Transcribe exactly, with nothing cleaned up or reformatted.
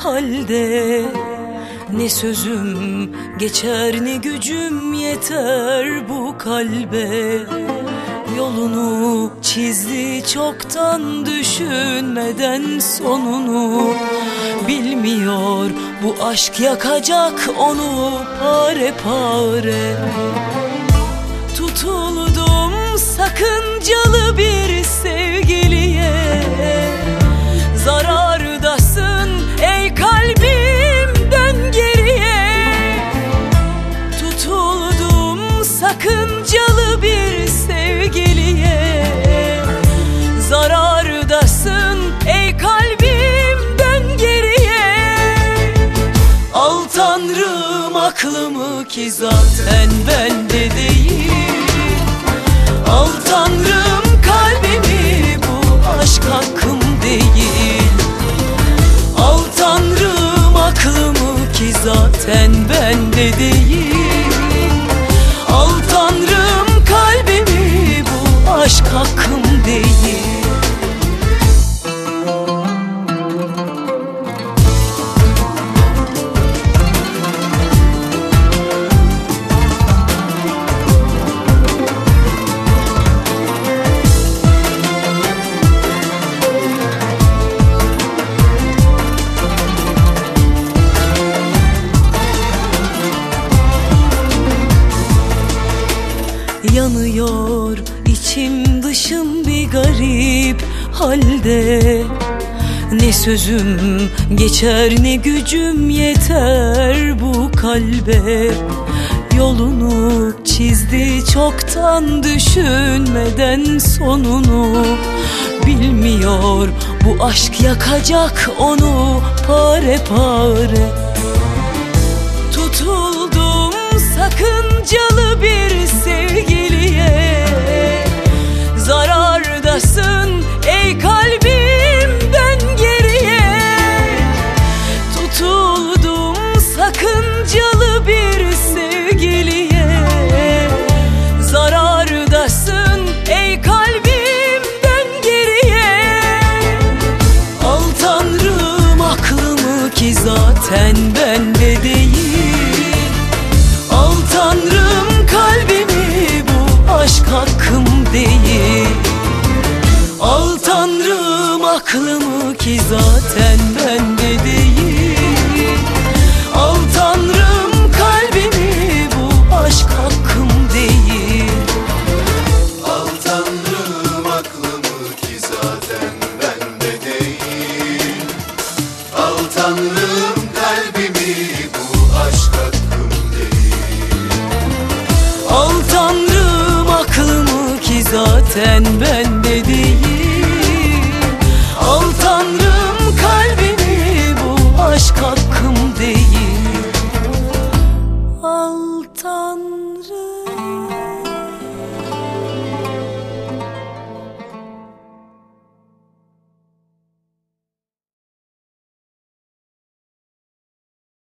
halde. Ne sözüm geçer ne gücüm yeter bu kalbe. Yolunu çizdi çoktan düşünmeden sonunu. Bilmiyor bu aşk yakacak onu pare pare. Tutuldum sakıncalı bir sevgiliye. Zarardasın ey kalbim, dön geriye. Tutuldum sakıncalı bir sevgiliye. Zarardasın ey kalbim, dön geriye. Al Tanrım aklımı ki zaten bende değil. Al Tanrım kalbimi, bu aşk hakkım değil. Al Tanrım aklımı ki zaten bende değil. Al Tanrım kalbimi, bu aşk hakkım değil. Yanıyor içim dışım bir garip halde. Ne sözüm geçer ne gücüm yeter bu kalbe. Yolunu çizdi çoktan düşünmeden sonunu. Bilmiyor bu aşk yakacak onu pare pare. Tutuldum sakıncalı bir sevgiliye. Zarardasın ey kalbim, dön geriye. Tutuldum sakıncalı bir sevgiliye. Zarardasın ey kalbim, dön geriye. Al Tanrım aklımı ki zaten bende değil. Al Tanrım kalbimi, bu aşk hakkım değil. Al Tanrım aklımı ki zaten bende değil. Al Tanrım kalbimi, bu aşk hakkım değil. Al Tanrım aklımı ki zaten bende değil. Al Tanrım